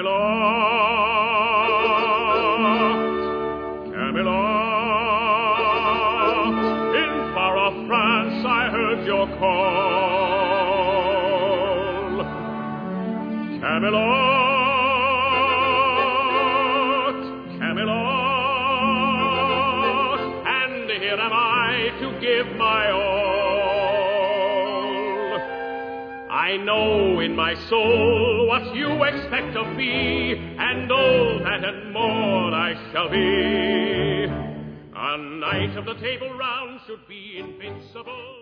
Camelot, Camelot, in far off France I heard your call. Camelot, Camelot, and here am I to give my all. I know in my soul what you expect of me, and all that and more I shall be. A knight of the Table Round should be invincible.